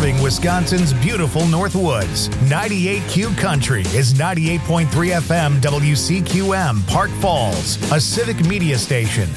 serving Wisconsin's beautiful Northwoods. 98Q Country is 98.3 FM WCQM, Park Falls, a civic media station.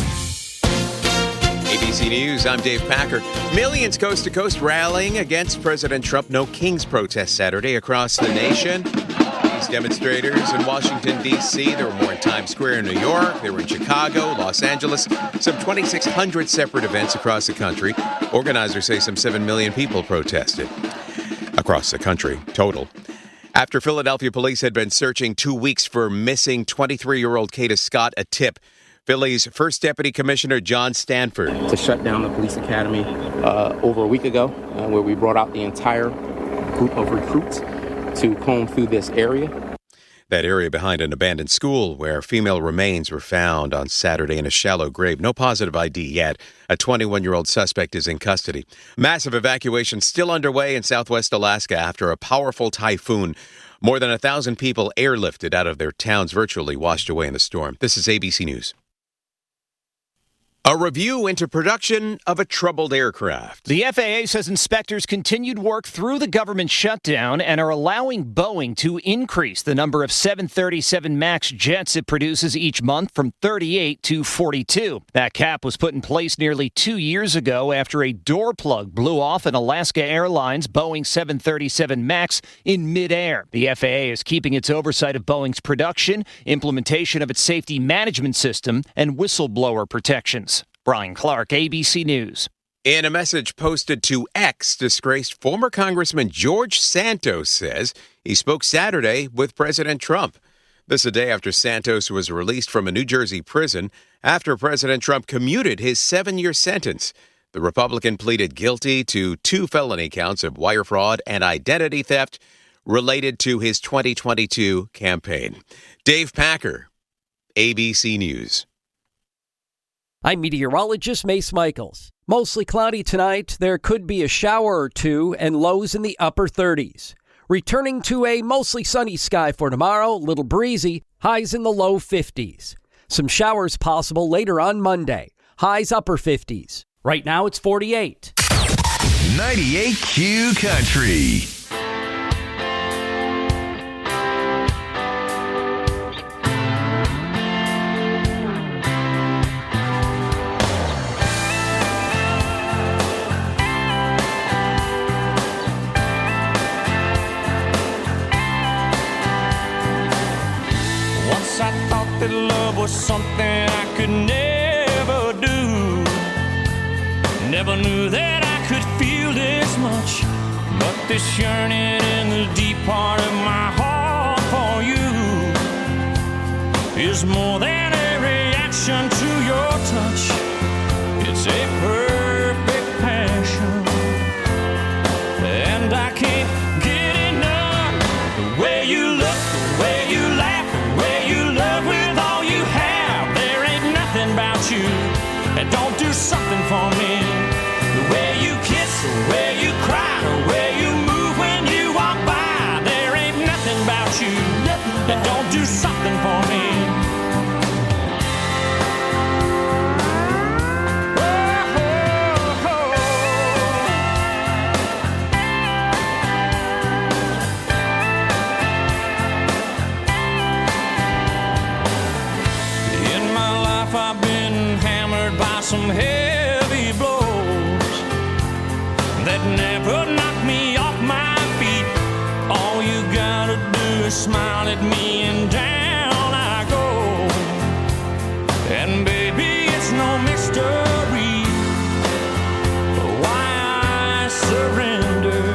ABC News, I'm Dave Packer. Millions coast to coast rallying against President Trump No Kings protest Saturday across the nation. These demonstrators in Washington, D.C., there were more in Times Square in New York, they were in Chicago, Los Angeles, some 2,600 separate events across the country. Organizers say some 7 million people protested across the country, total. After Philadelphia police had been searching 2 weeks for missing 23-year-old Kata Scott, a tip. Philly's first deputy commissioner, John Stanford. To shut down the police academy over a week ago, where we brought out the entire group of recruits to comb through this area. That area behind an abandoned school where female remains were found on Saturday in a shallow grave. No positive ID yet. A 21-year-old suspect is in custody. Massive evacuation still underway in southwest Alaska after a powerful typhoon. More than 1,000 people airlifted out of their towns, virtually washed away in the storm. This is ABC News. A review into production of a troubled aircraft. The FAA says inspectors continued work through the government shutdown and are allowing Boeing to increase the number of 737 MAX jets it produces each month from 38 to 42. That cap was put in place nearly 2 years ago after a door plug blew off an Alaska Airlines Boeing 737 MAX in midair. The FAA is keeping its oversight of Boeing's production, implementation of its safety management system, and whistleblower protections. Brian Clark, ABC News. In a message posted to X, disgraced former Congressman George Santos says he spoke Saturday with President Trump. This a day after Santos was released from a New Jersey prison after President Trump commuted his 7-year sentence. The Republican pleaded guilty to 2 felony counts of wire fraud and identity theft related to his 2022 campaign. Dave Packer, ABC News. I'm meteorologist Mace Michaels. Mostly cloudy tonight. There could be a shower or two and lows in the upper 30s. Returning to a mostly sunny sky for tomorrow, little breezy, highs in the low 50s. Some showers possible later on Monday. Highs upper 50s. Right now it's 48. 98Q Country. That love was something I could never do. Never knew that I could feel this much. But this yearning in the deep part of my heart for you is more than a reaction to your touch. It's a perfect passion, and I can't get enough. The way you look, the way you laugh, the way you love with all you have. There ain't nothing about you that don't do something for me. The way you kiss, the way you cry, the way you move when you walk by. There ain't nothing about you that don't do something for me. I've been hammered by some heavy blows that never knocked me off my feet. All you gotta do is smile at me and down I go. And baby, it's no mystery why I surrender.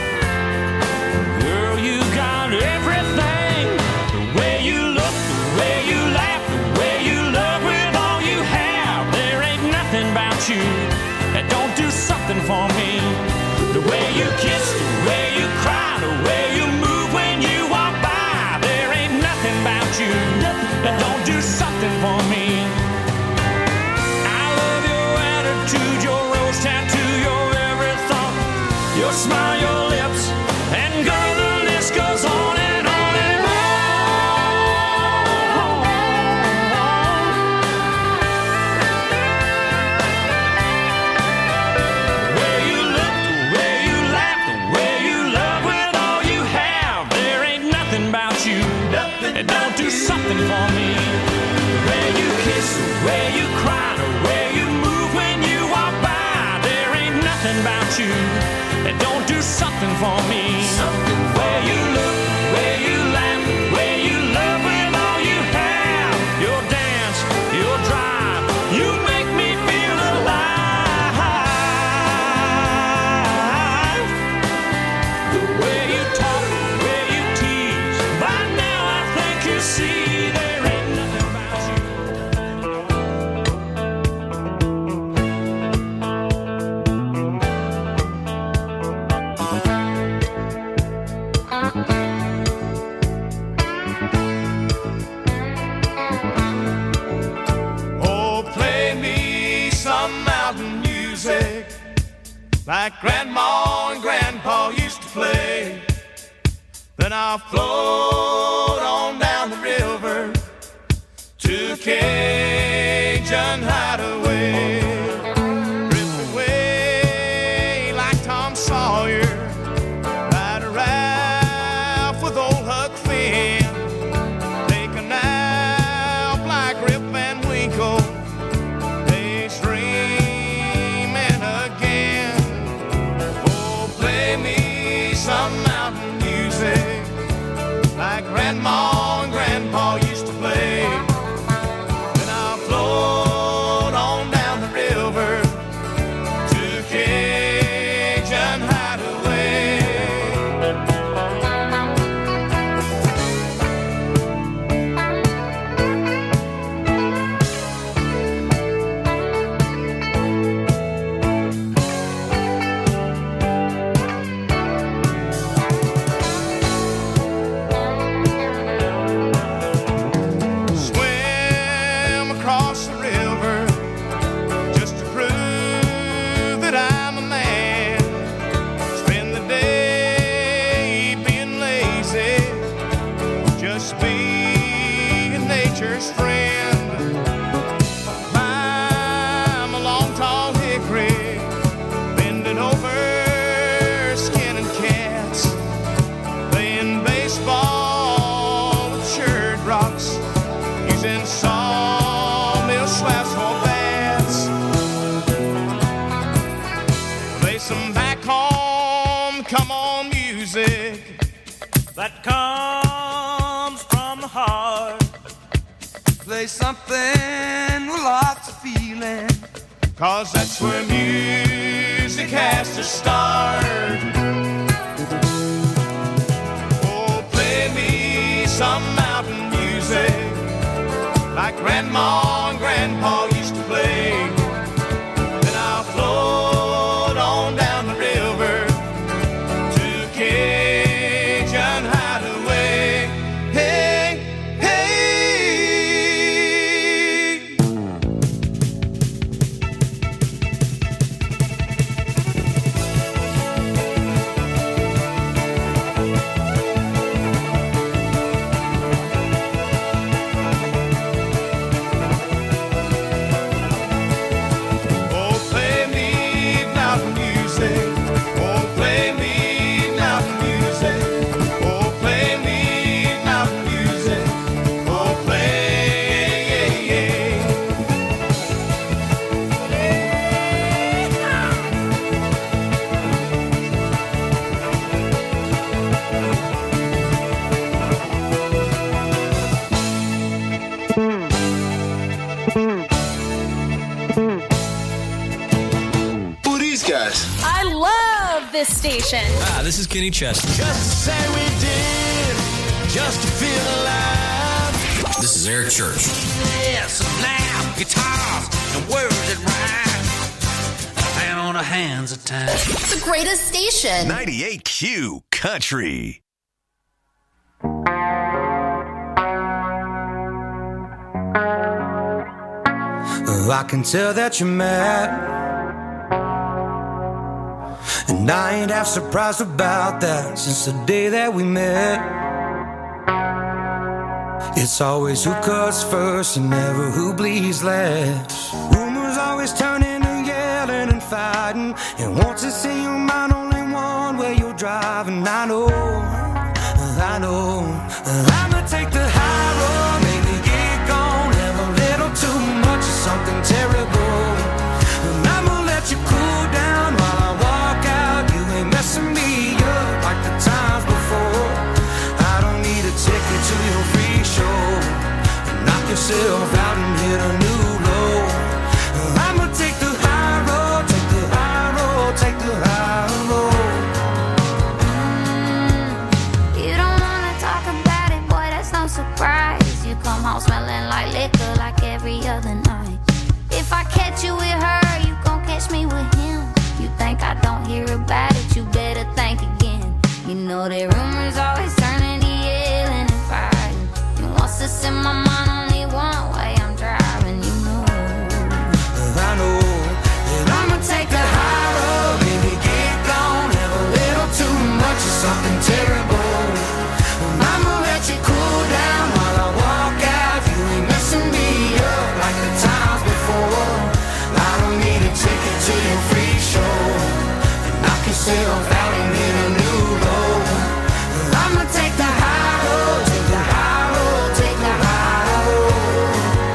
Girl, you got everything. The way you look, the way you laugh, the way you love with all you have. There ain't nothing about you that don't do something for me. The way you kiss, the way you cry, the way you move when you walk by. There ain't nothing about you that don't do something for me. I love your attitude, your rose tattoo, your every thought, your smile, your lips, and girl, the list goes on and on and on. The way you look, the way you laugh, the and don't do something for me. The way you kiss, the way you cry, the way you move when you walk by. There ain't nothing about you that don't do something for me. Something the way you look, the way you laugh, the way you love with all you have. Your dance, your drive, you make me feel alive. The way you talk, the way you tease, by now I think you see there ain't nothing about you. Oh, play me some mountain music like Grandma and Grandpa used to play. Then I'll float on down the river to Cajun Hideaway. Drift away like Tom Sawyer, ride a raft with old Huck Finn. Take a nap like Rip Van Winkle, daydreaming again. Oh, play me some mountain music like Grandma and Grandpa used to play. Then I'll float on down the river to Cajun Hideaway. Swim across the river just to prove that I'm a man. Spend the day being lazy, just being nature's friend. Climb a long tall hickory, bending over, skinning cats, playing baseball with shirt rocks, using sawmill slabs for bats. Play some back home, come on music that comes from the heart. Play something with lots of feeling, 'cause that's where music has to start. Oh, play me some mountain music like Grandma and Grandpa used to play. Then I'll float on down the river to Cajun Hideaway. Hey, hey. Oh, play me mountain music. Oh, play me mountain music. Oh, play me mountain music. Oh, play. Who are these guys? I love this station. This is Kenny Chesney. Just say we did, just to feel alive. This is Eric Church. Yes, now guitars and words that rhyme. And on our hands at times. The greatest station. 98Q Country. I can tell that you're mad, and I ain't half surprised about that. Since the day that we met, it's always who cuts first and never who bleeds last. Rumors always turn into yelling and fighting, and once it's in your mind, only one way you're driving. I know I'ma take the high yourself out and hit a new low. I'ma take the high road, take the high road, take the high road. You don't wanna talk about it, boy, that's no surprise. You come home smelling like liquor like every other night. If I catch you with her, you gon' catch me with him. You think I don't hear about it, you better think again. You know that rumors always turning to yelling and fighting. And once it's in my mind, only one way I'm driving, you know. I know that I'ma take the high road, baby, get gone. Have a little too much of something terrible. I'ma let you cool down while I walk out. You ain't messing me up like the times before. I don't need a ticket to your free show. And knock yourself out and hit a new low. I'ma take the high road, take the high road, take the high road.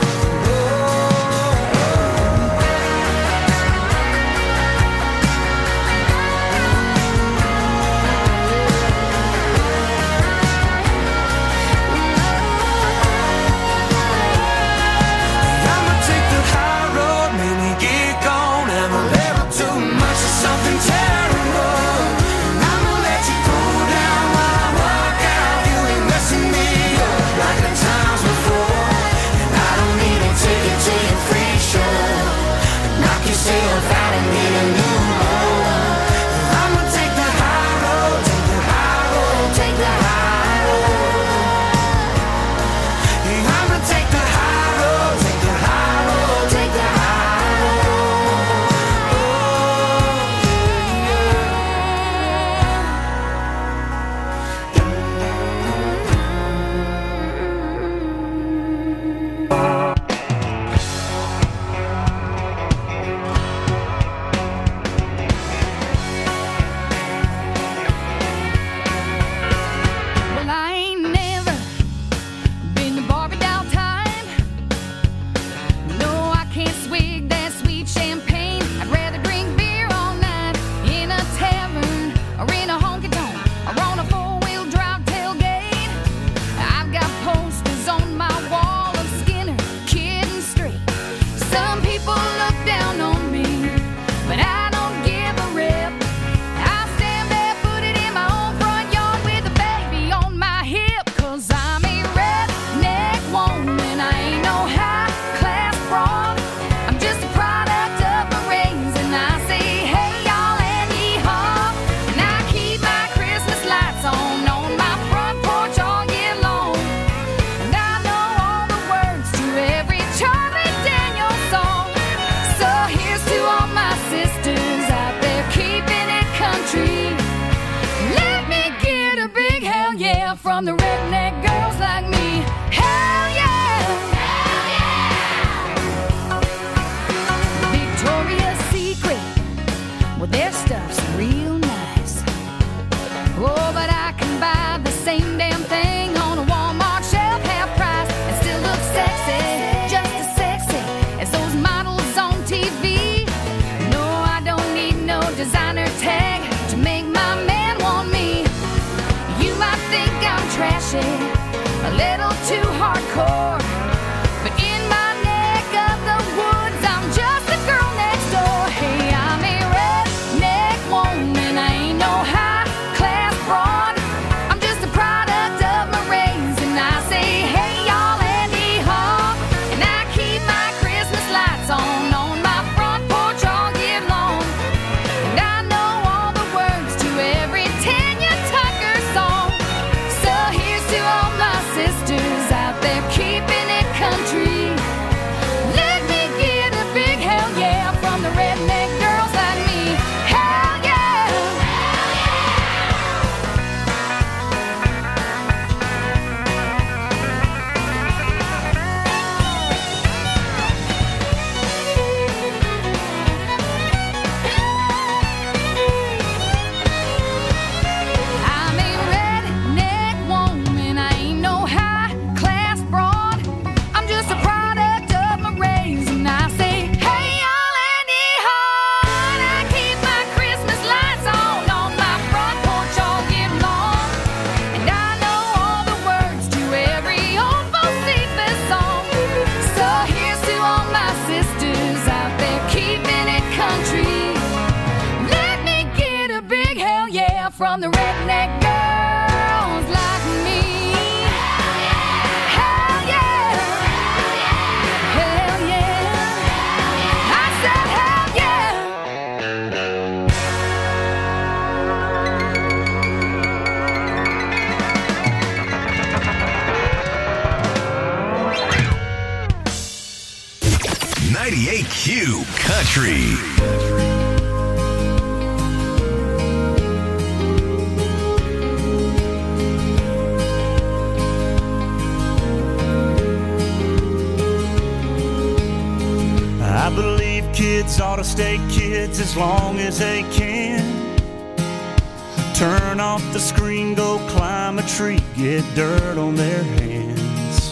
I'ma take the high road, maybe get gone. Have a little too much of something terrible. And I'ma let you cool down while I walk out. You ain't messing me up like the times before. And I don't need a ticket to your free show. Knock yourself out and hit a new low. I'ma take the high road, take the high road, take the high road. I'ma take the high road, take the high road, take the high road. Well, I ain't never been to Barbie doll time. No, I can't swig that sweet champagne. I'd rather drink beer all night in a tavern or in a honky-tonk or on a four-wheel drive tailgate. I've got posters on my wall of Skinner, Kid and Straight. Some people look down on me, but I don't give a rip. I stand barefooted in my own front yard with a baby on my hip. 'Cause I'm a redneck woman, I ain't no high-class broad. I'm just a product of my raising. I say, hey, y'all, and yee-haw. And I keep my Christmas lights on my front porch all year long. And I know all the words to every Charlie Daniels song. So here's to all my sisters out there keeping it country. Let me get a big hell yeah from the redneck girls like me. Hell yeah! Hell yeah! Victoria's Secret, well, their stuff's real nice. Oh, but I can buy the same damn thing on a Walmart shelf, half price, and still look sexy, just as sexy as those models on TV. No, I don't need no designer tag to make my man want me. You might think I'm trashy, a little too hardcore, but in my neck of the woods, I'm just the girl next door. Hey, I'm a redneck woman, I ain't no high-class broad. I'm just a product of my raising. I say, hey, y'all, and yee-haw. And I keep my Christmas lights on my front porch all year long. And I know all the words to every Tanya Tucker song. So here's to all my sisters out there keeping 98Q Country. I believe kids ought to stay kids as long as they can. Turn off the screen, go climb a tree, get dirt on their hands.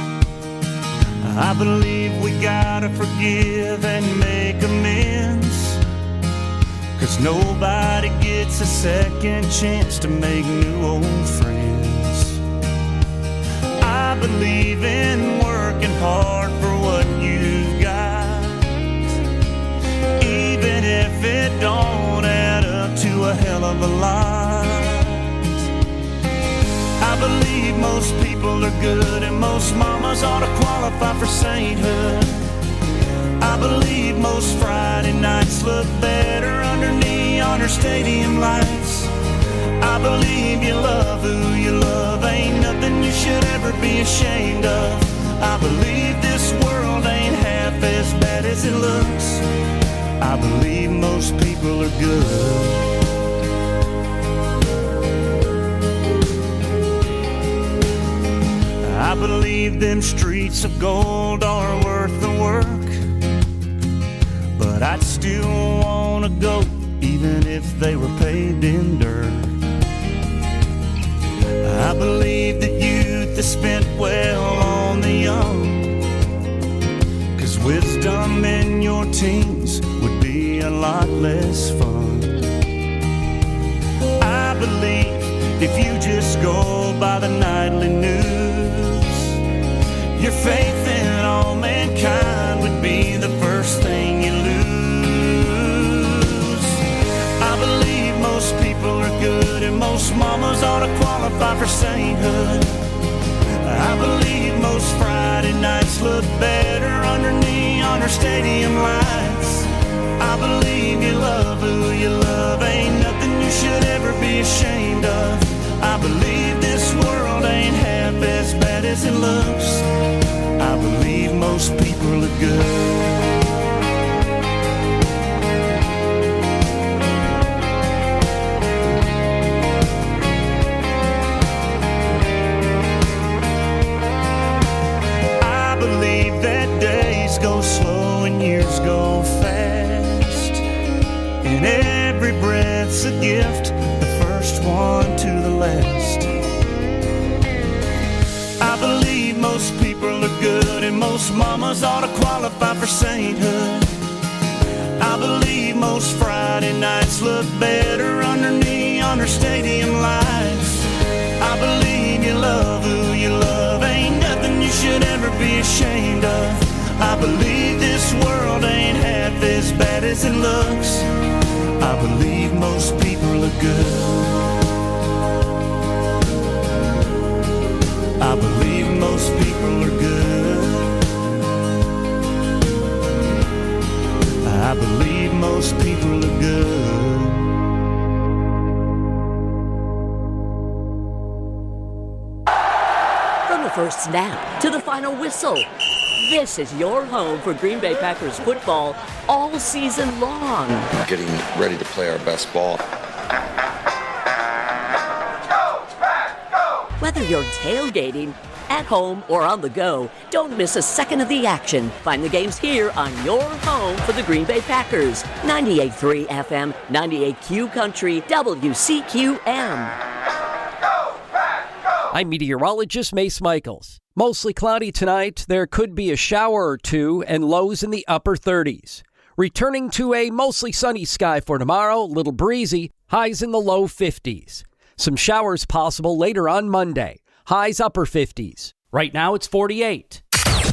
I believe we gotta forgive and make amends, 'cause nobody gets a second chance to make new old friends. I believe in working hard for what you've got, even if it don't add up to a hell of a lot. I believe most people are good and most mamas ought to qualify for sainthood. I believe most Friday nights look better under neon or stadium lights. I believe you love who you love, ain't nothing you should ever be ashamed of. I believe this world ain't half as bad as it looks. I believe most people are good. I believe them streets of gold are worth the work, but I'd still wanna go even if they were paved in dirt. I believe that youth is spent well on the young, 'cause wisdom in your teens would be a lot less fun. I believe if you just go by the nightly news, your faith in all mankind would be the first thing you lose. I believe most people are good and most mamas ought to qualify for sainthood. I believe most Friday nights look better under neon or stadium lights. I believe you love who you love, ain't nothing you should ever be ashamed of. I believe this world ain't half as bad as it looks. I believe most people are good. I believe that days go slow and years go fast, and every breath's a gift, the first one to the last. I believe most people are good and most mamas ought to qualify for sainthood. I believe most Friday nights look better under neon or stadium lights. I believe you love who you love, ain't nothing you should ever be ashamed of. I believe this world ain't half as bad as it looks. I believe most people are good. I believe most people are good. I believe most people are good. From the first snap to the final whistle, this is your home for Green Bay Packers football all season long. Getting ready to play our best ball. Whether you're tailgating, at home, or on the go, don't miss a second of the action. Find the games here on your home for the Green Bay Packers. 98.3 FM, 98Q Country, WCQM. I'm meteorologist Mace Michaels. Mostly cloudy tonight. There could be a shower or two and lows in the upper 30s. Returning to a mostly sunny sky for tomorrow, a little breezy, highs in the low 50s. Some showers possible later on Monday. Highs upper 50s. Right now it's 48.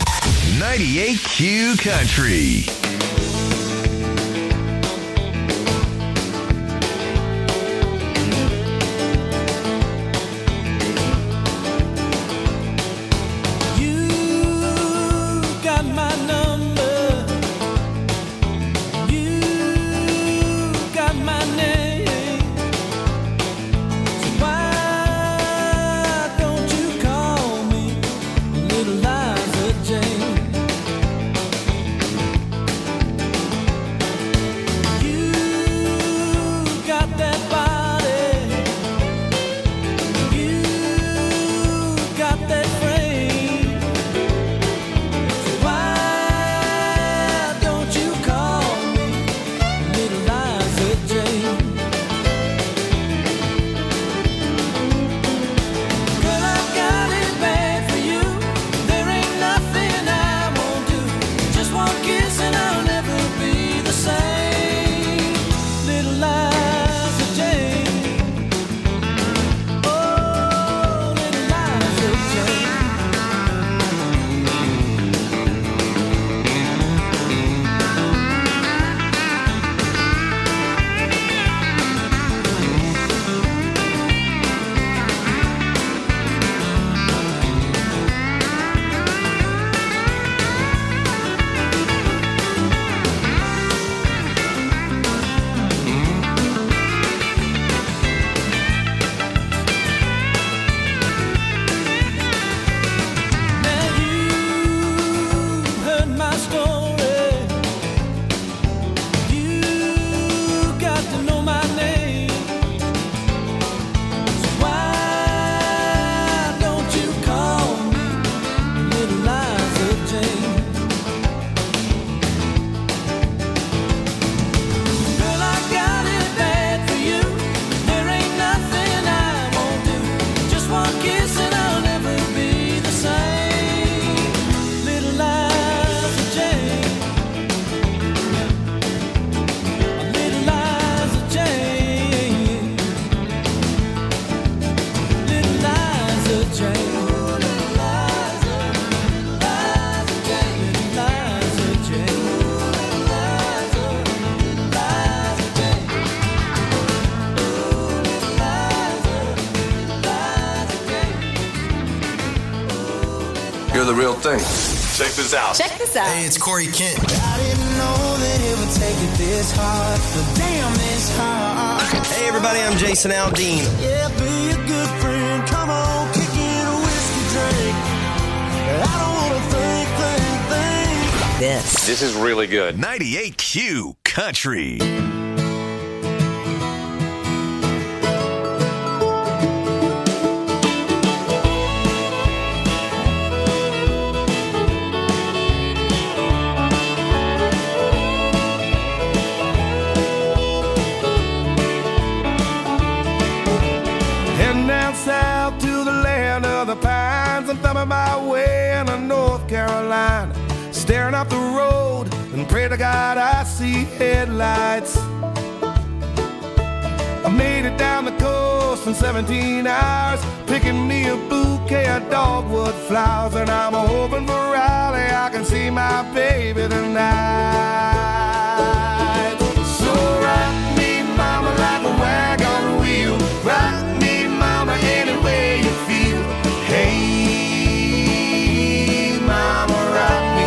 98Q Country. You're the real thing. Check this out. Check this out. Hey, it's Corey Kent. I didn't know that it would take it this hard, but damn, it's hard. Hey, everybody, I'm Jason Aldean. Yeah, be a good friend. Come on, kick in a whiskey drink. I don't want to think. This is really good. 98Q Country. Heading down south to the land of the pines. I'm thumbing my way into North Carolina. Staring up the road and pray to God I see headlights. I made it down the coast in 17 hours, picking me a bouquet of dogwood flowers. And I'm hoping for Raleigh I can see my baby tonight. So rock me, mama, like a wagon wheel. Rock me, mama, any way you feel. Hey, mama, rock me.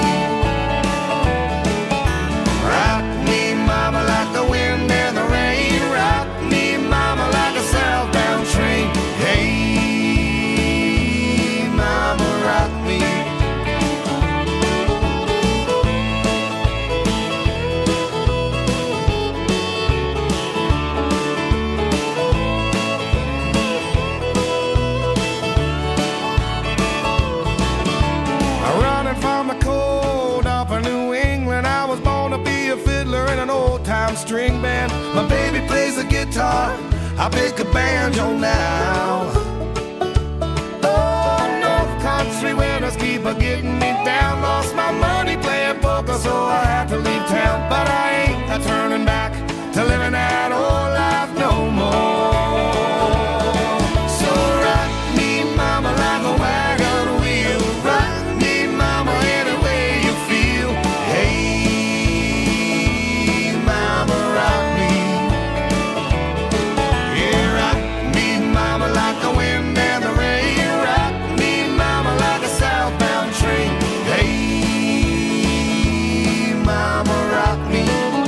Rock me, mama, like the wind and the rain. Rock me, mama, like a southbound train. Hey, mama, rock me. Running from the cold up in New England, I was born to be a fiddler in an old-time string band. My baby plays the guitar, I pick a banjo now. Oh, North Country winters keep getting me down. Lost my money playing poker, so I had to leave town. But I ain't turning back to living that old life no more. So rock me, mama, like a wagon wheel. Rock me, mama, any way you feel. Hey, mama, rock me. Yeah, rock me, mama, like the wind and the rain. Rock me, mama, like a southbound train. Hey, mama, rock me.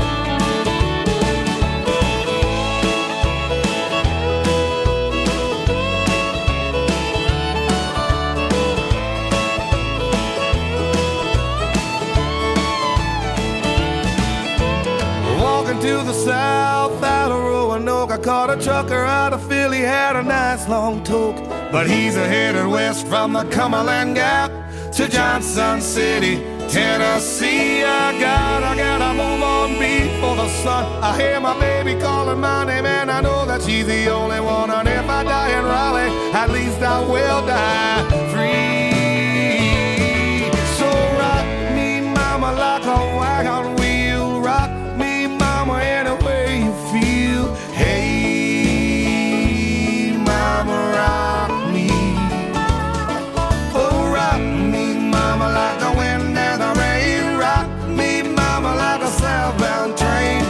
Walking to the south out of Roanoke, I caught a trucker out of Philly, had a nice long toke. But he's headed west from the Cumberland Gap to Johnson City, Tennessee. I gotta move on before the sun. I hear my baby calling my name, and I know that she's the only one. And if I die in Raleigh, at least I will die free. So rock me, mama, like a wagon wheel. Rock me, mama, any way you feel. Hey, mama, rock me. Oh, rock me, mama, like the wind and the rain. Rock me, mama, like a southbound train.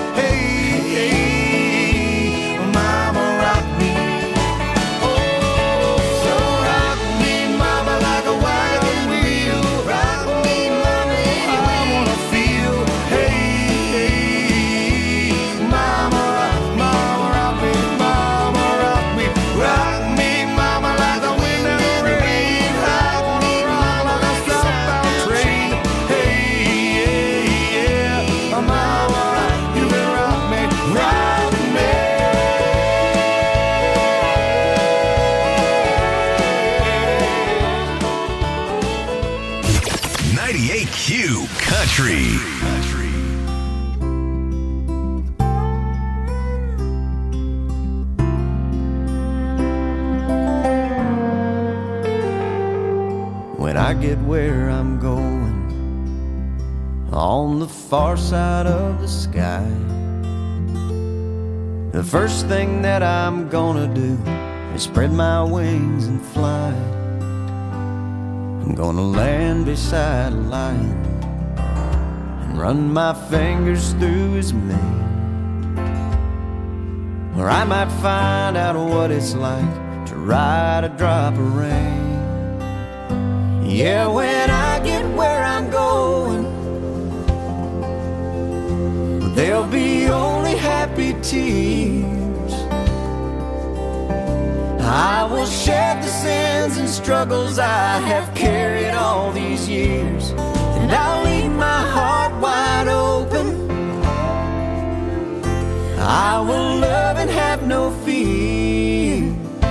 Hey, mama, rock me. Oh, so rock me, mama, like a wagon wheel. Rock me, mama, I wanna feel. Hey, mama, rock me, mama, rock me. Rock me, mama, like the wind and the rain. Rock me, mama, like a southbound train. Hey, yeah, mama, you can rock me, rock me. 98Q Country. When I get where I'm going, on the far side of the sky, the first thing that I'm gonna do is spread my wings and fly. I'm gonna land beside a lion and run my fingers through his mane. Or I might find out what it's like to ride a drop of rain. Yeah, when I will shed the sins and struggles I have carried all these years, and I'll leave my heart wide open. I will love and have no fear.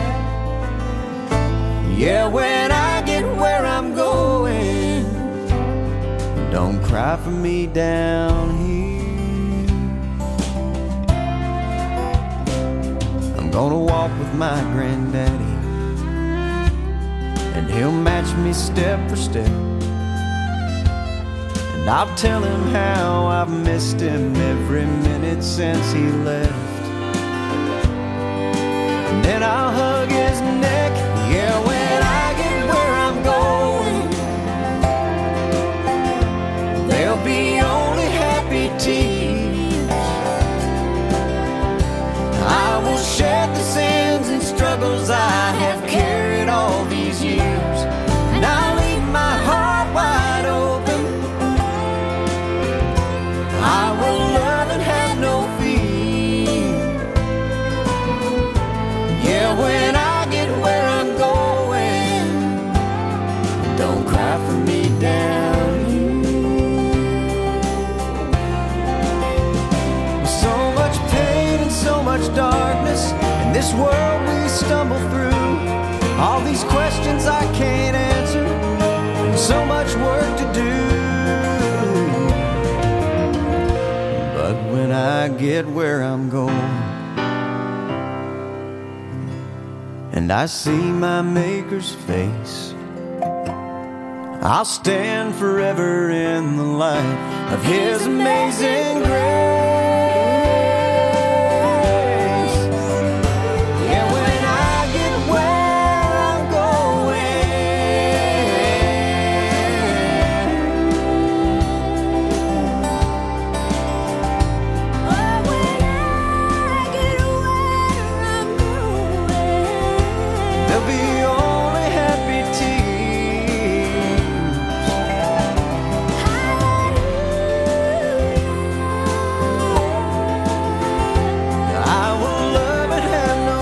Yeah, when I get where I'm going, don't cry for me down here. I'm gonna walk with my granddaddy, and he'll match me step for step. And I'll tell him how I've missed him every minute since he left. And then I'll hug his neck. Yeah, when I get where I'm going, there'll be only happy tears. I will shed the sins and struggles I have carried all these years, and I'll leave my heart wide open. I will love and have no fear. Yeah, when I get where I'm going, don't cry for me down here. With so much pain and so much darkness in this world we stumble through, all these questions I can't answer, and so much work to do. But when I get where I'm going, and I see my Maker's face, I'll stand forever in the light of His amazing grace. Yeah, when I get where I'm going, there'll be only happy tears. I will love and have no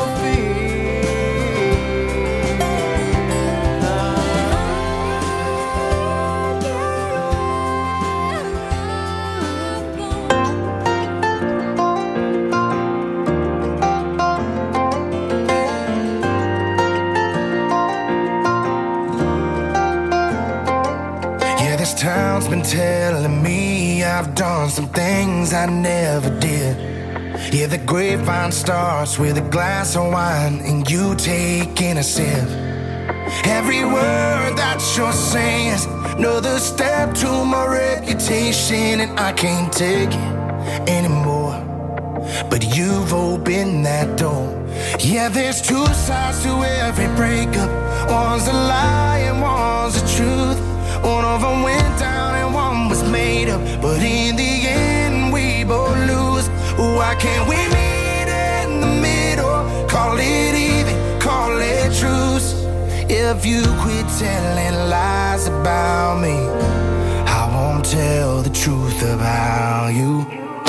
Yeah, this town's been telling me I've done some things I never did. Yeah, the grapevine starts with a glass of wine and you taking a sip. Every word that you're saying is another step to my reputation, and I can't take it anymore. But you've opened that door. Yeah, there's two sides to every breakup. One's a lie and one's the truth. One of them went down and one was made up, but in the end we both lose. Why can't we meet in the middle? Call it even, call it truce. If you quit telling lies about me, I won't tell the truth about you.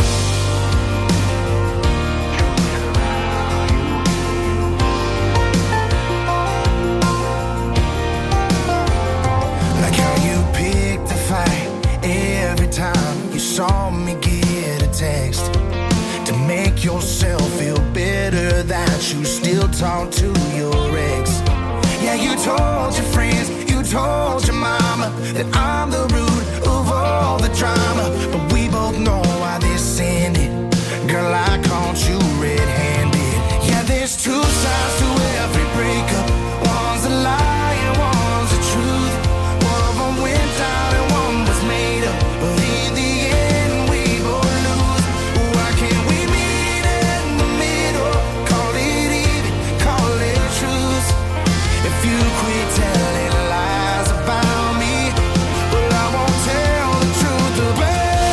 Like how you picked the fight every time you saw me get a text, to make yourself feel better that you still talk to your ex. Yeah, you told your friends, you told your mama that I'm the root of all the drama, but we both know why this ended. Girl, I caught you red-handed. Yeah, there's two sides to every breakup. One's a lie and one's the truth. One of them went down and one was made up, but in the end we both lose. Why can't we meet in the middle? Call it even, call it truth. If you quit telling lies about me, well, I won't tell the truth about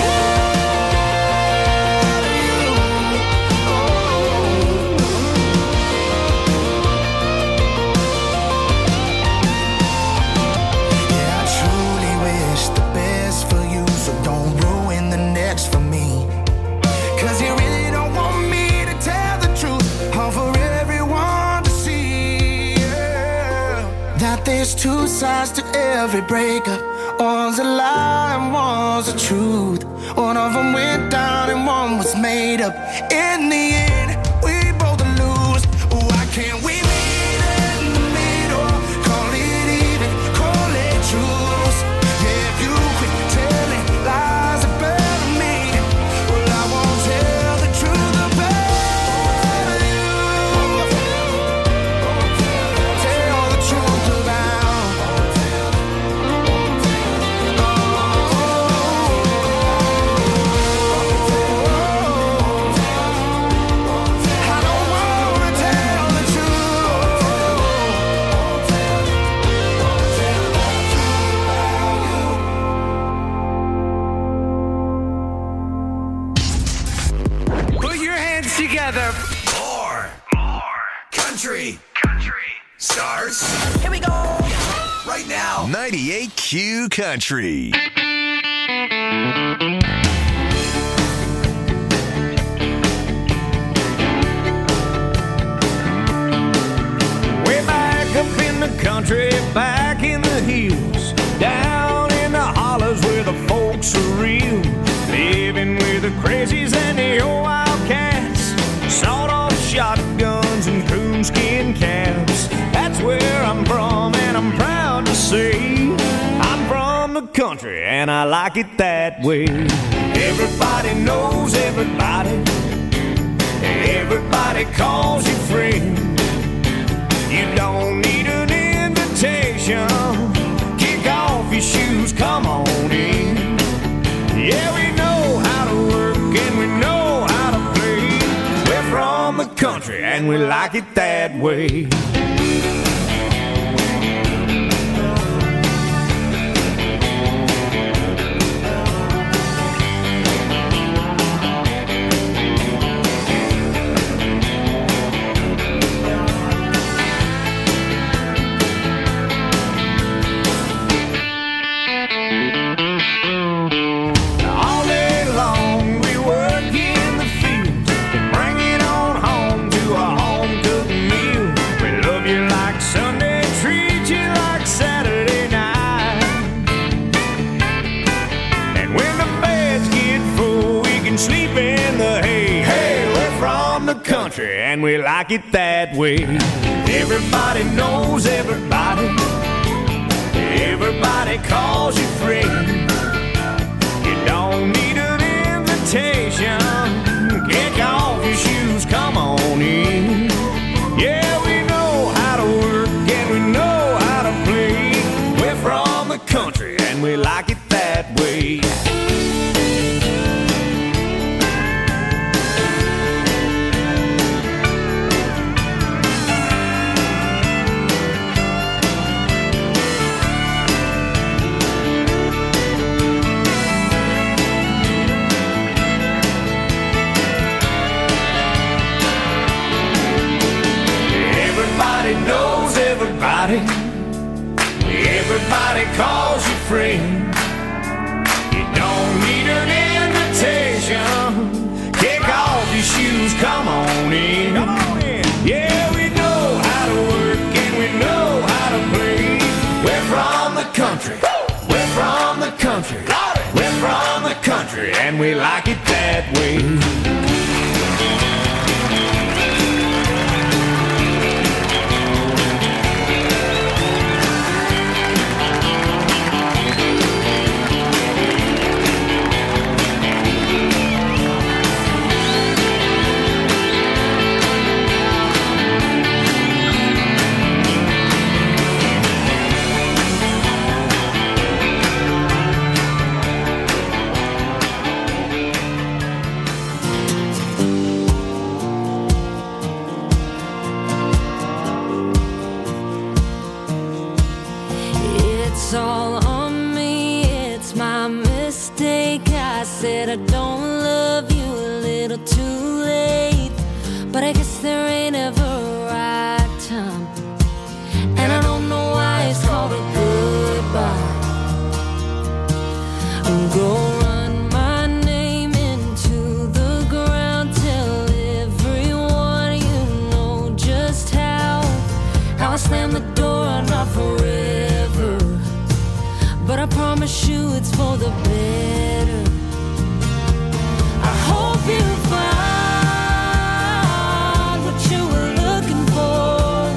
you. Oh. two sides to every breakup. One's a lie and one's a truth. One of them went down and one was made up. In the end, we both lose. Why can't we meet in the middle? Call it even, call it truth. Yeah, if you quit telling lies about me, well, I won't tell the truth about you. Tell the truth about. I don't wanna tell the truth. Put your hands together. More country stars. Here we go. Right now. 98Q Country. Way back up in the country, back in the hills, down in the hollers where the folks are real, living with the crazies and the old wildcats, sawed-off shotguns and coonskin caps. That's where I'm from, and I'm proud to say I'm from the country, and I like it that way. Everybody knows everybody. Everybody calls you friend. You don't need an invitation. Kick off your shoes, come on in. Yeah, we know how to work and we know how to play. We're from the country and we like it that way. All day long we work in the fields and bring it on home to a home-cooked meal. We love you like Sunday, treat you like Saturday night. And when the beds get full, we can sleep in the hay. Hey, we're from the country and we like it that way. Everybody knows everybody. Everybody calls you friend. You don't need an invitation. Kick off your shoes, come on in. Yeah, we know how to work and we know how to play. We're from the country and we like it that way. Everybody knows everybody. Everybody calls you friend. You don't need an invitation. Kick off your shoes, come on in. Come on in. Yeah, we know how to work and we know how to play. We're from the country. We're from the country. We're from the country and we like it that way. It's all on me, it's my mistake. I said I don't love you a little too late, but I guess there ain't ever a right time. And I don't know why it's called a goodbye. I'm gonna run my name into the ground, tell everyone you know just how I slammed the door, not forever. but I promise you it's for the better. I hope you find what you were looking for.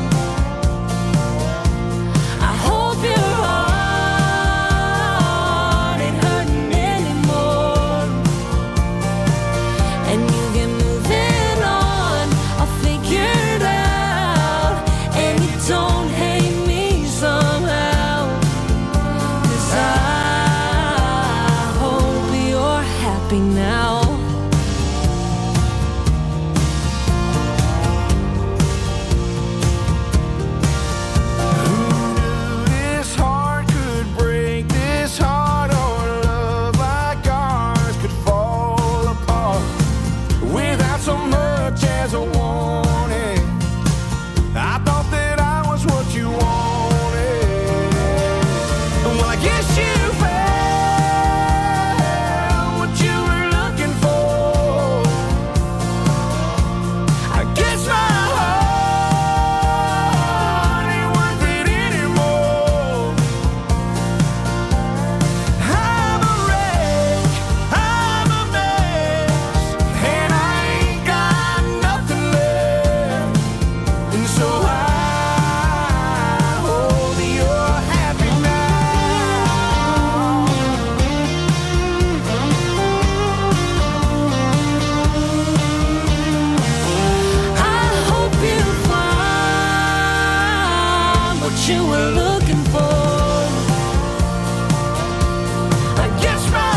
I hope your heart ain't hurting anymore, and you can move it on. I'll figure it out, and you don't hate me somehow, 'cause I hope you're happy now. This heart could break, this heart or love like ours could fall apart without so much as a warning. I thought that I was what you wanted. Well, I guess you found what you were looking for. I guess my heart ain't worth it anymore. I'm a wreck, I'm a mess, and I ain't got nothing left. And so I hope you're happy now. I hope you find what you were looking for. I guess my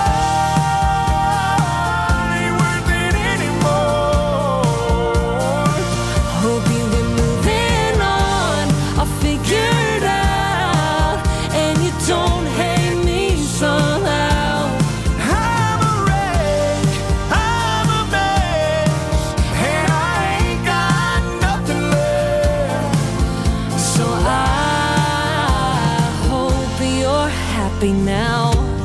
heart ain't worth it anymore. Hope you've been moving on. I'll figure it out, and you don't hate me somehow. I'm a wreck, I'm a mess, and I ain't got nothing left. So I hope you're happy now.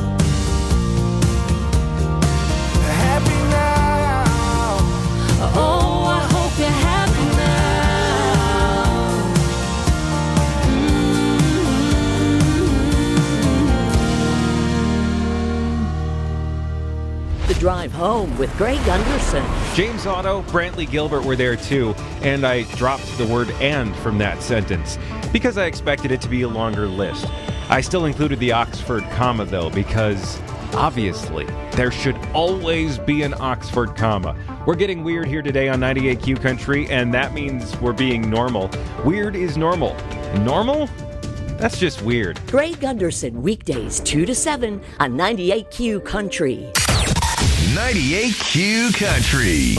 Happy now. Oh, I hope you're happy now. The Drive Home with Greg Gunderson. James Otto, Brantley Gilbert were there too, and I dropped the word "and" from that sentence because I expected it to be a longer list. I still included the Oxford comma though, because obviously there should always be an Oxford comma. We're getting weird here today on 98Q Country, and that means we're being normal. Weird is normal. Normal? That's just weird. Greg Gunderson, weekdays 2 to 7 on 98Q Country. 98Q Country.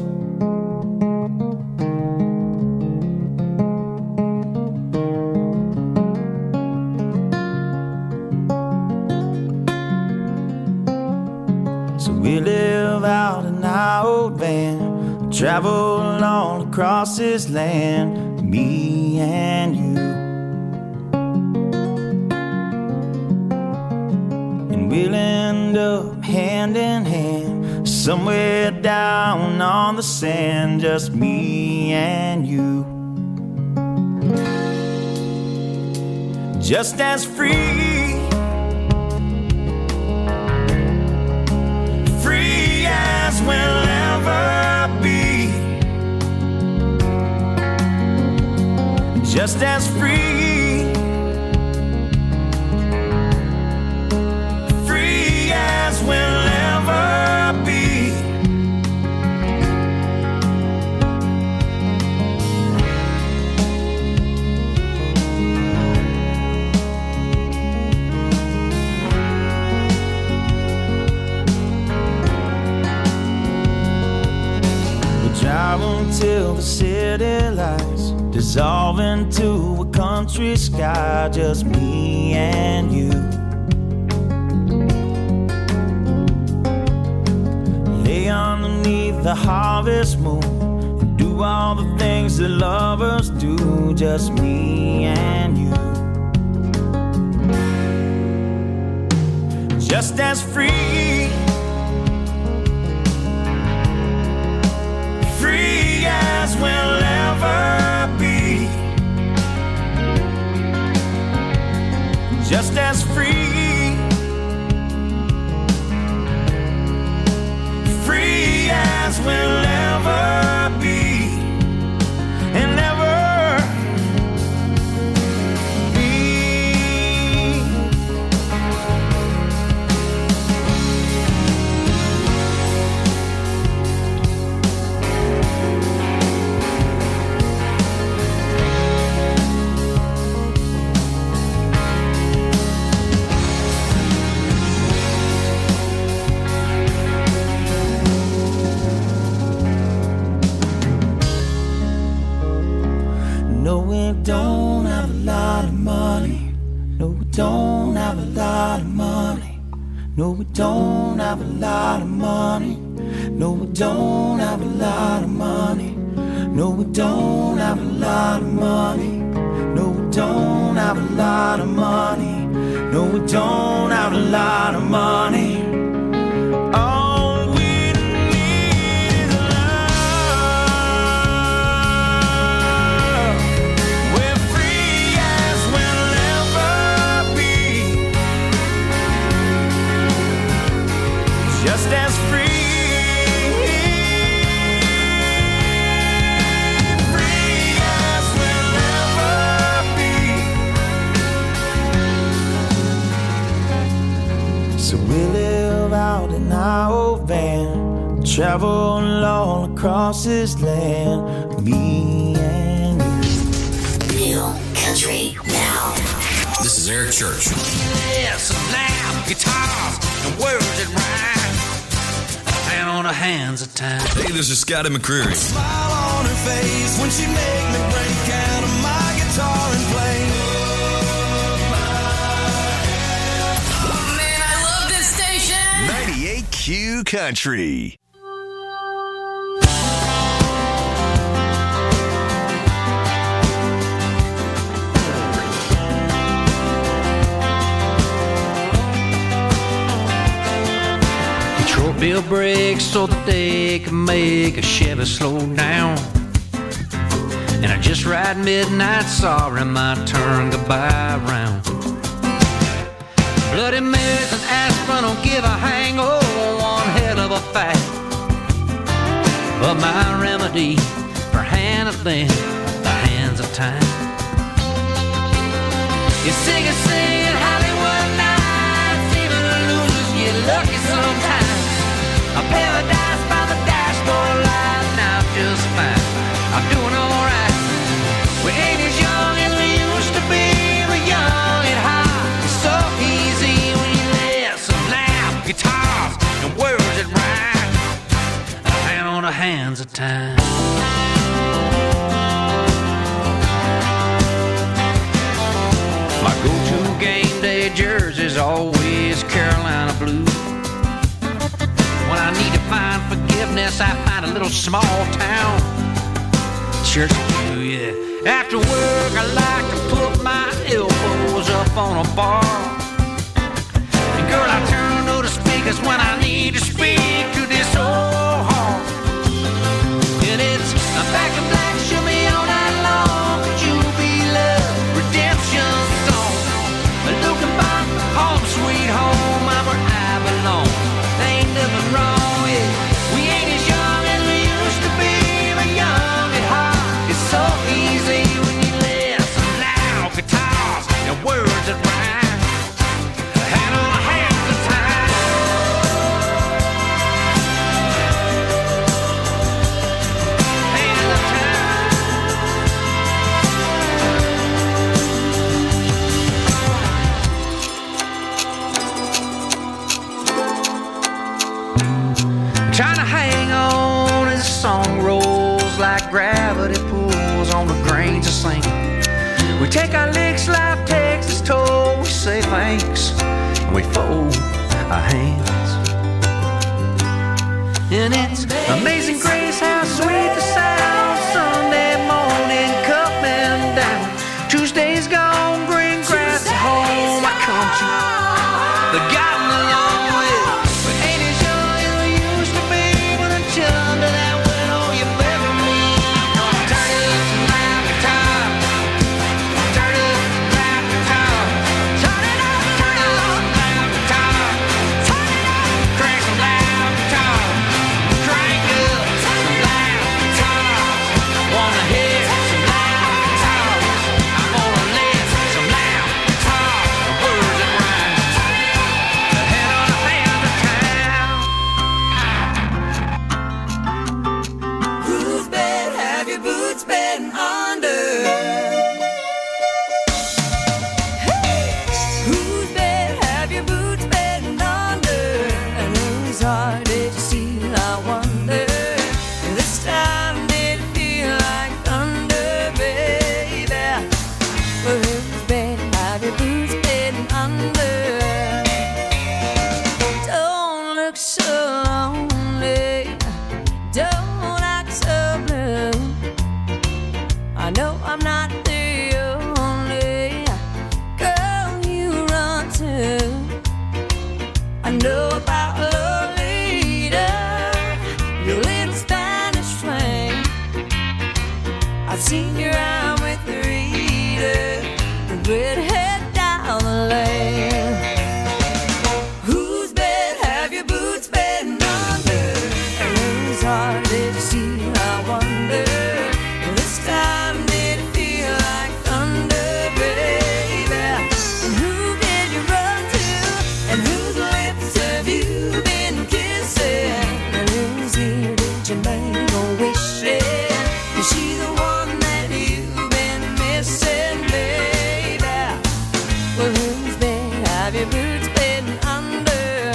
So we live out in our old van, travel all across this land, me and you. And we'll end up hand in hand, somewhere down on the sand, just me and you. Just as free, free as we'll ever be. Just as free, free as we'll ever be. Drive until the city lights dissolve into a country sky, just me and you. Lay underneath the harvest moon and do all the things that lovers do, just me and you. Just as free, free as we'll ever be. just as free. Free as we'll ever be, and never be. No, we don't have a lot of money. No, we don't have a lot of money. No, we don't have a lot of money. No, we don't have a lot of money. No, we don't have a lot of money. No, we don't have a lot of money. No, we don't have a lot of money. All we need is love. We're free as we'll ever be, just as free. Free as we'll ever be. So we live out in our old van, travel all across this land, me and you. New country now. This is Eric Church. Yes, loud guitars and words that rhyme, and on the hands of time. Hey, this is Scotty McCreery. Smile on her face when she make me break out of my guitar and play. Man, I love this station. 98Q Country. Control bill brakes so that they can make a Chevy slow down. And I just ride midnight, sorry, my turn goodbye round. Bloody Marys and aspirin don't give a hang, oh, one hell of a fact. But my remedy for handling the hands of time. You sing and sing at Hollywood nights, even losers get lucky sometimes. A paradise by the dashboard light, now just fine. I'm doing alright. We ain't as young as we used to be, but young and hot. It's so easy when you listen loud guitars and words that rhyme, and on the hands of time. My go-to game day jersey's always Carolina blue. When I need to find forgiveness, I find a little small town church blue, yeah. After work, I like to put my elbows up on a bar. And girl, I turn to the speakers when I need to speak to this old heart. And it's a back in black, show me all night long. Could you be love, redemption song? Looking back, home sweet home, I'm where I belong. There ain't nothing wrong with it. We ain't as young as we used to be, but young at heart. It's so easy when you listen loud guitars and words that rhyme, and on hands of time. Hands of time. Trying to hang on as the song rolls like gravity pulls on the grains of sand. We take our licks, life takes its toll. We say thanks and we fold our hands. And it's amazing grace how sweet the sound. Sunday morning coming down. Tuesday's gone, green grass at home. I come to the gotten along with. We ain't as young as we used to be, but until under that window you bury me. Turn it up some loud guitar. Turn it up some loud guitar. Turn it up. have your boots been under?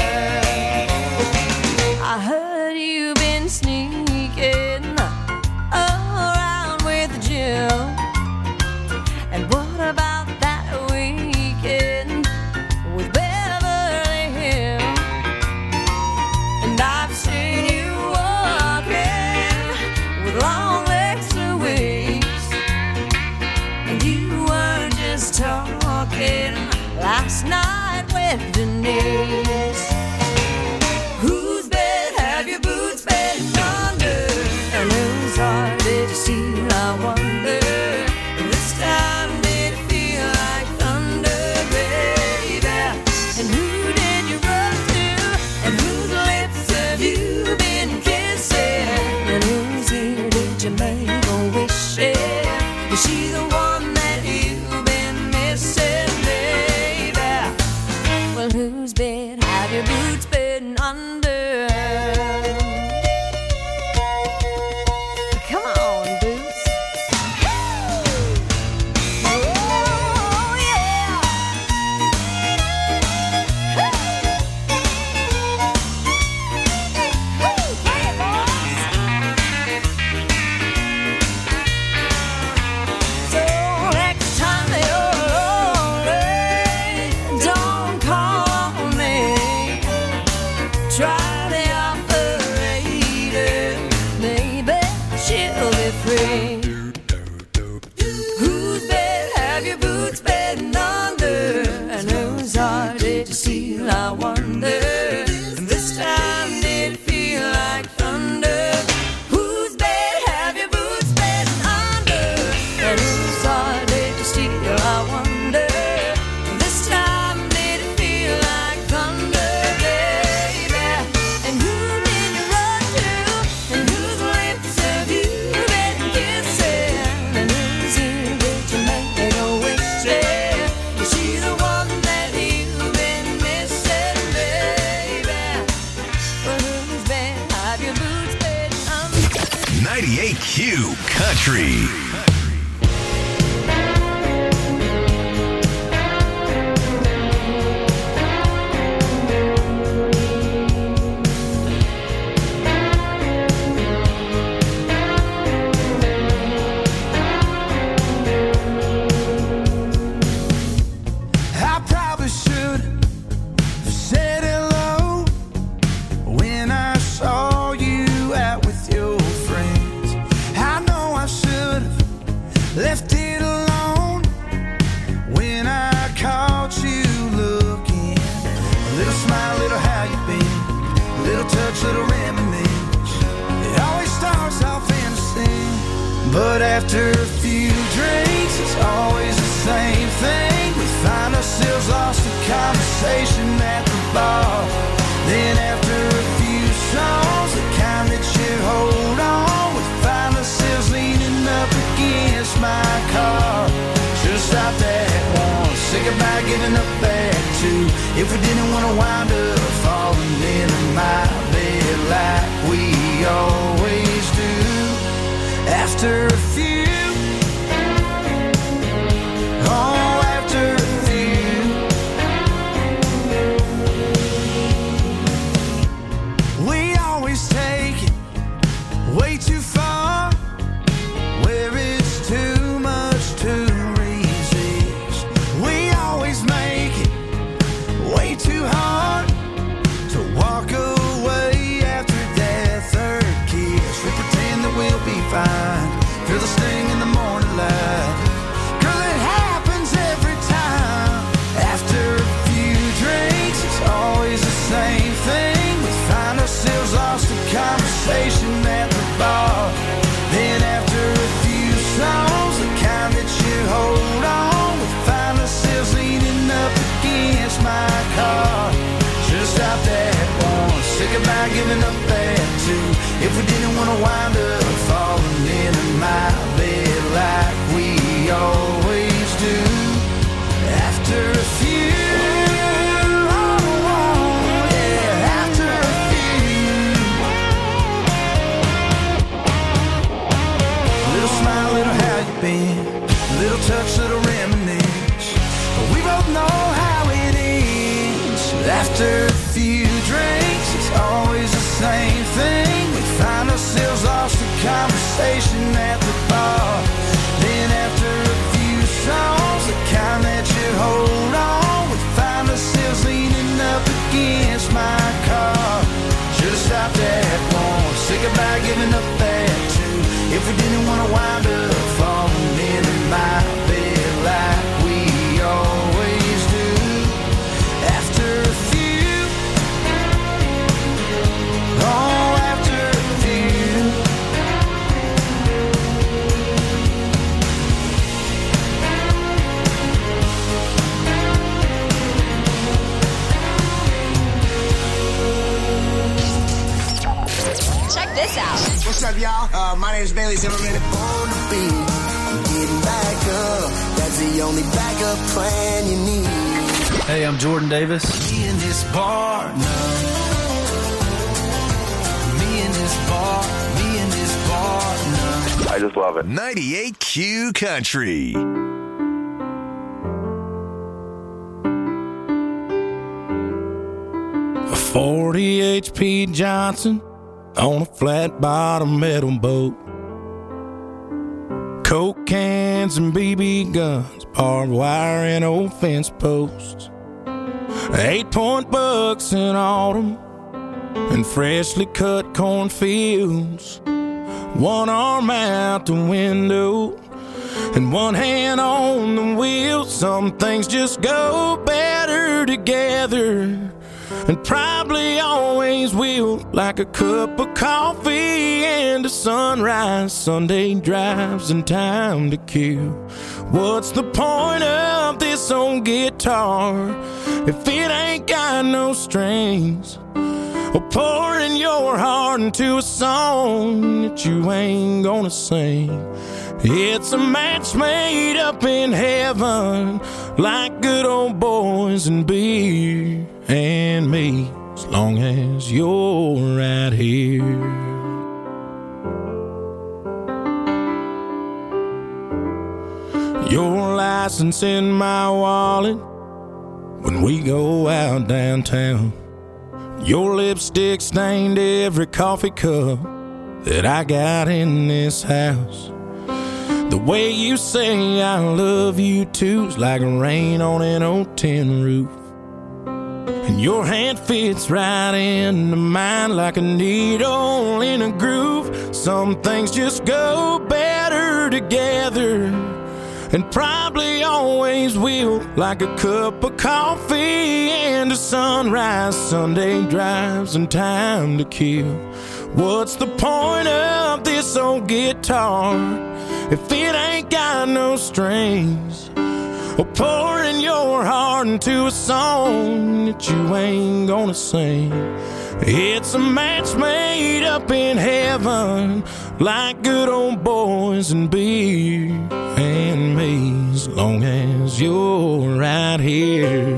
I heard you've been sneaking around with Jill. And what about that weekend with Beverly Hills? And I've seen you walking with long legs to waist. And you were just talking last night with Denise. Whose bed have your boots been under? And whose heart did you steal, I wonder? This time did it feel like thunder, baby? And who did you run to? And whose lips have you been kissing? And whose ear did you make a wish in? Is she the one that you've been missing, baby? Well, whose bed have your boots been under? Come on, boots. Oh, yeah. Play it, boys. So next time you're lonely, don't call me. Try the operator, maybe she'll be free. Whose bed have your boots been under? And whose heart did you steal, I wonder? And this time did it feel like thunder? Whose bed have your boots been under? And whose heart did you steal, I wonder? And this time did it feel like thunder, baby? And who did you run to? And whose lips have you been kissing? And whose ear did you make a wish in? Is she the one that you've been missing, baby? Well, whose bed have your boots been under? 98Q Country. I probably should have said hello when I saw you out with your friends. I know I should have left it alone when I caught you looking. A little smile, little how you been, a little touch, little reminisce. It always starts off innocent, but after a few drinks, it's always the same thing. We find ourselves lost in conversation at the bar. Then after a few songs, the kind that you hold on, we find ourselves leaning up against my car. Should've stopped at one, say goodbye, giving up at two. If we didn't want to wind up falling into my bed like we always do. After a few, oh, after a few, we always take it way too far, where it's too much to resist. We always make it way too hard to walk away after that third kiss. We pretend that we'll be fine, feel the sting in the morning light. Girl, it happens every time. After a few drinks, it's always the same thing. We find ourselves lost in conversation at the bar. Then after a few songs, the kind that you hold on, we find ourselves leaning up against my car. Should've stopped at one, say goodbye, giving up at two. If we didn't want to wind up falling into my bed like we always do. After a few, oh, yeah, after a few. Little smile, little how you been, little touch, little reminisce. But we both know how it is. After a few drinks, it's always the same thing. We find ourselves lost in conversation at the bar. Then after a few songs, the kind that you hold on, we find ourselves leaning up against my car. Should've stopped at one, say goodbye, giving up that two. If we didn't want to wind up falling into my bed like we always do. After a few, oh, after a few. Check this out. What's up, y'all? My name is Bailey Zimmerman. On the beat, getting back up. That's the only backup plan you need. Hey, I'm Jordan Davis. Me in this bar now. Me in this bar. Me in this bar now. I just love it. 98Q Country. 40 H.P. Johnson on a flat-bottom metal boat. Coke cans and BB guns, barbed wire and old fence posts. 8-point bucks in autumn and freshly cut cornfields. One arm out the window and one hand on the wheel. Some things just go better together, and probably always will, like a cup of coffee and a sunrise, Sunday drives and time to kill. What's the point of this old guitar if it ain't got no strings? Or pouring your heart into a song that you ain't gonna sing. It's a match made up in heaven, like good old boys and beer and me, as long as you're right here. Your license in my wallet when we go out downtown. Your lipstick stained every coffee cup that I got in this house. The way you say I love you too's like rain on an old tin roof. And your hand fits right into mine like a needle in a groove. Some things just go better together, and probably always will, like a cup of coffee and a sunrise, Sunday drives and time to kill. What's the point of this old guitar if it ain't got no strings? Or pouring your heart into a song that you ain't gonna sing. It's a match made up in heaven, like good old boys and beer and me, as long as you're right here.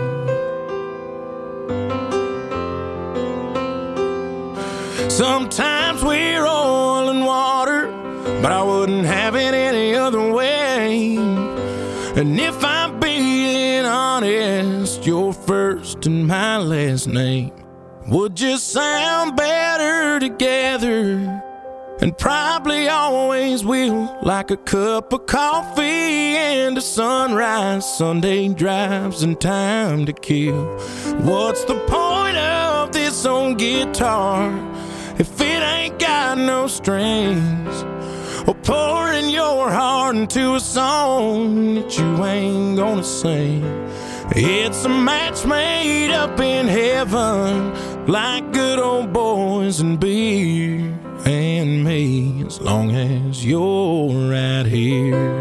Sometimes we're oil and water, but I wouldn't have it any other way. And if I'm being honest, your first and my last name would just sound better together, and probably always will, like a cup of coffee and a sunrise, Sunday drives and time to kill. What's the point of this old guitar if it ain't got no strings? Or pouring your heart into a song that you ain't gonna sing. It's a match made up in heaven, like good old boys and beer and me, as long as you're right here.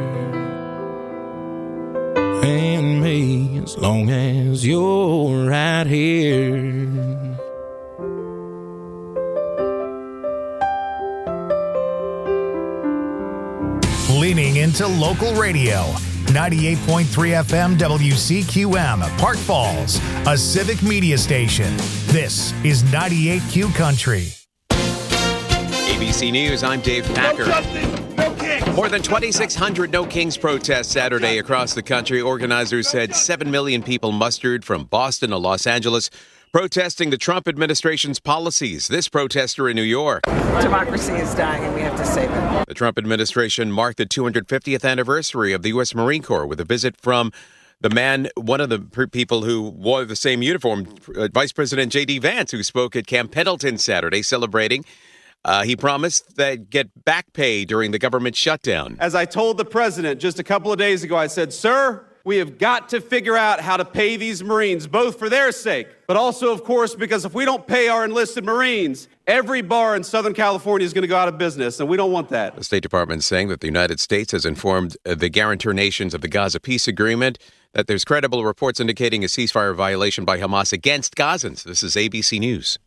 And me, as long as you're right here. Leaning into local radio. 98.3 FM WCQM, Park Falls, a civic media station. This is 98Q Country. ABC News, I'm Dave Packer. No justice, no kicks. More than 2,600 No Kings protests Saturday across the country. Organizers said 7 million people mustered from Boston to Los Angeles, protesting the Trump administration's policies. This protester in New York. Democracy is dying and we have to save it. The Trump administration marked the 250th anniversary of the U.S. Marine Corps with a visit from the man, one of the people who wore the same uniform, Vice President J.D. Vance, who spoke at Camp Pendleton Saturday celebrating. He promised that get back pay during the government shutdown. As I told the president just a couple of days ago, I said, sir, we have got to figure out how to pay these Marines, both for their sake, but also, of course, because if we don't pay our enlisted Marines, every bar in Southern California is going to go out of business, and we don't want that. The State Department is saying that the United States has informed the guarantor nations of the Gaza peace agreement that there's credible reports indicating a ceasefire violation by Hamas against Gazans. This is ABC News.